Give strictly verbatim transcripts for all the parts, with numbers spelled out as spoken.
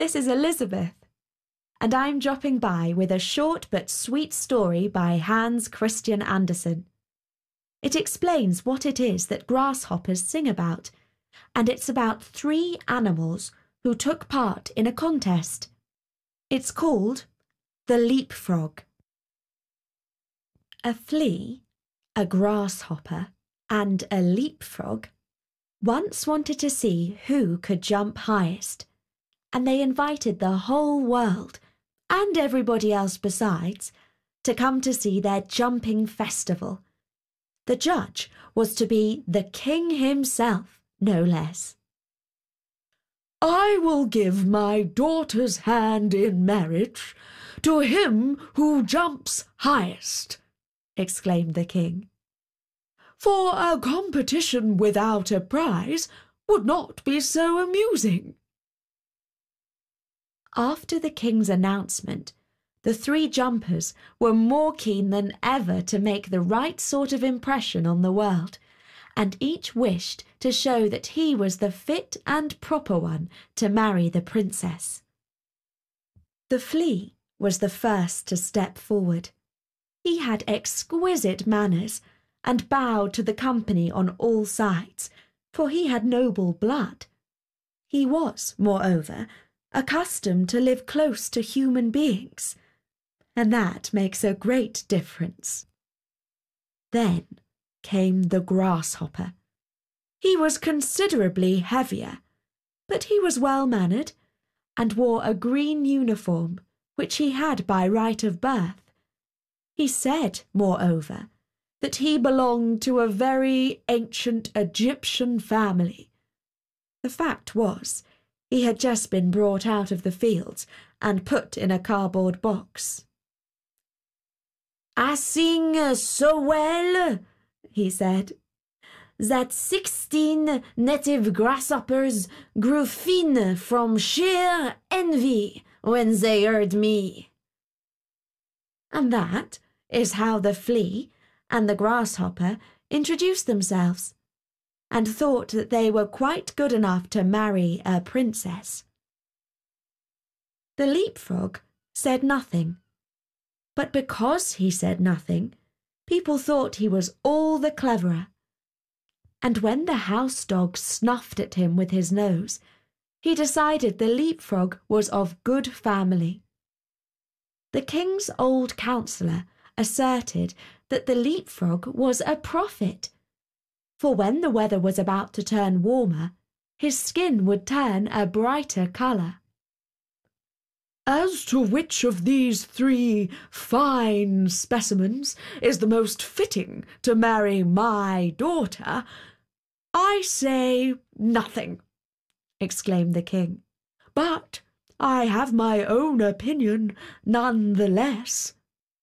this is Elizabeth, and I'm dropping by with a short but sweet story by Hans Christian Andersen. It explains what it is that grasshoppers sing about, and it's about three animals who took part in a contest. It's called The Leapfrog. A flea, a grasshopper, and a leapfrog once wanted to see who could jump highest, and they invited the whole world, and everybody else besides, to come to see their jumping festival. The judge was to be the king himself, no less. "I will give my daughter's hand in marriage to him who jumps highest," exclaimed the king. "For a competition without a prize would not be so amusing." After the king's announcement, the three jumpers were more keen than ever to make the right sort of impression on the world, and each wished to show that he was the fit and proper one to marry the princess. The flea was the first to step forward. He had exquisite manners and bowed to the company on all sides, for he had noble blood. He was, moreover, accustomed to live close to human beings, and that makes a great difference. Then came the grasshopper. He was considerably heavier, but he was well-mannered, and wore a green uniform, which he had by right of birth. He said, moreover, that he belonged to a very ancient Egyptian family. The fact was, he had just been brought out of the fields and put in a cardboard box. "I sing so well," he said, "that sixteen native grasshoppers grew thin from sheer envy when they heard me." And that is how the flea and the grasshopper introduced themselves, and thought that they were quite good enough to marry a princess. The leapfrog said nothing, but because he said nothing, people thought he was all the cleverer. And when the house dog snuffed at him with his nose, he decided the leapfrog was of good family. The king's old counsellor asserted that the leapfrog was a prophet, for when the weather was about to turn warmer, his skin would turn a brighter colour. "As to which of these three fine specimens is the most fitting to marry my daughter, I say nothing," exclaimed the king. "But I have my own opinion none the less."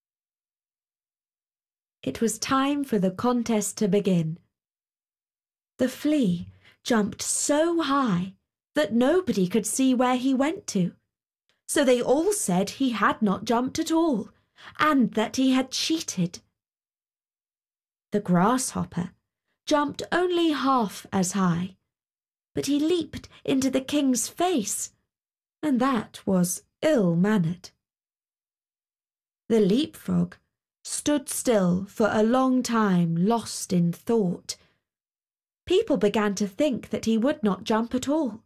It was time for the contest to begin. The flea jumped so high that nobody could see where he went to, so they all said he had not jumped at all, and that he had cheated. The grasshopper jumped only half as high, but he leaped into the king's face, and that was ill-mannered. The leapfrog stood still for a long time, lost in thought. People began to think that he would not jump at all.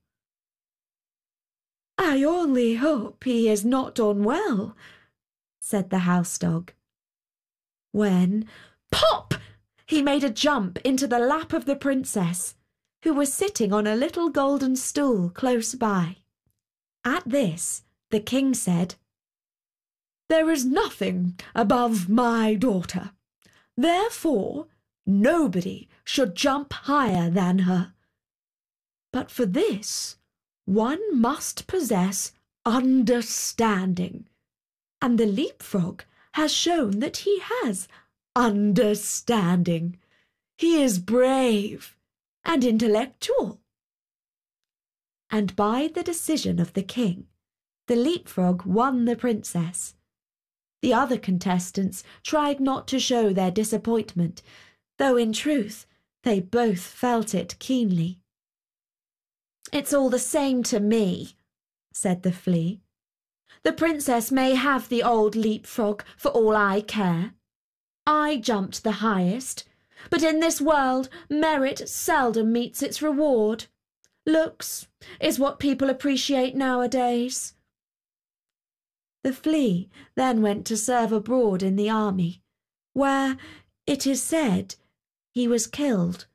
"I only hope he is not unwell," said the house dog. When, pop! He made a jump into the lap of the princess, who was sitting on a little golden stool close by. At this, the king said, "There is nothing above my daughter. Therefore, nobody should jump higher than her. But for this, one must possess understanding, and the leapfrog has shown that he has understanding. He is brave and intellectual." And by the decision of the king, the leapfrog won the princess. The other contestants tried not to show their disappointment, though in truth they both felt it keenly. "It's all the same to me," said the flea. "The princess may have the old leapfrog for all I care. I jumped the highest, but in this world merit seldom meets its reward. Looks is what people appreciate nowadays." The flea then went to serve abroad in the army, where, it is said, he was killed.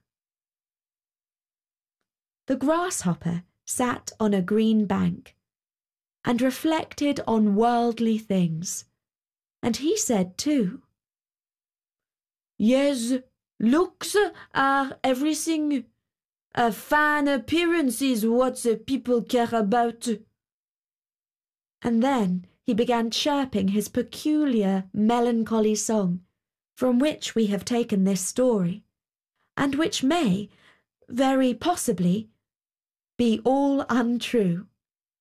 The grasshopper sat on a green bank and reflected on worldly things, and he said too, "Yes, looks are everything. A fine appearance is what the people care about." And then he began chirping his peculiar melancholy song, from which we have taken this story, and which may, very possibly, be all untrue.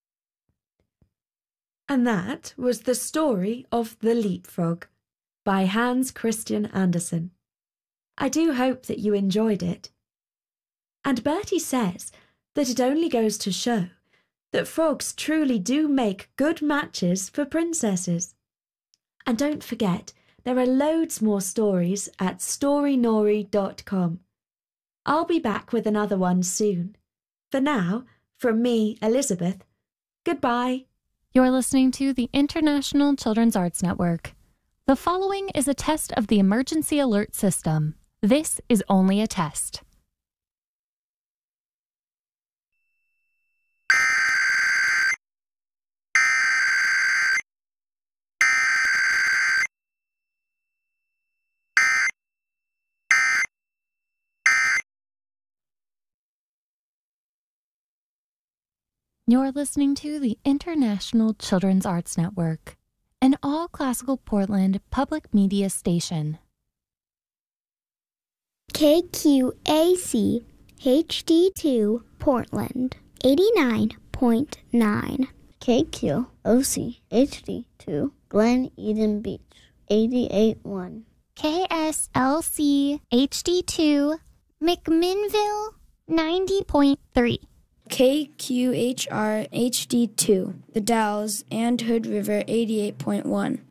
And that was the story of The Leapfrog by Hans Christian Andersen. I do hope that you enjoyed it. And Bertie says that it only goes to show that frogs truly do make good matches for princesses. And don't forget, there are loads more stories at storynori dot com. I'll be back with another one soon. For now, from me, Elizabeth, goodbye. You're listening to the International Children's Arts Network. The following is a test of the emergency alert system. This is only a test. You're listening to the International Children's Arts Network, an all-classical Portland public media station. K Q A C H D two Portland, eighty-nine point nine. K Q O C H D two Glen Eden Beach, eighty-eight point one. K S L C H D two McMinnville, ninety point three. K Q H R H D two, The Dalles and Hood River, eighty-eight point one.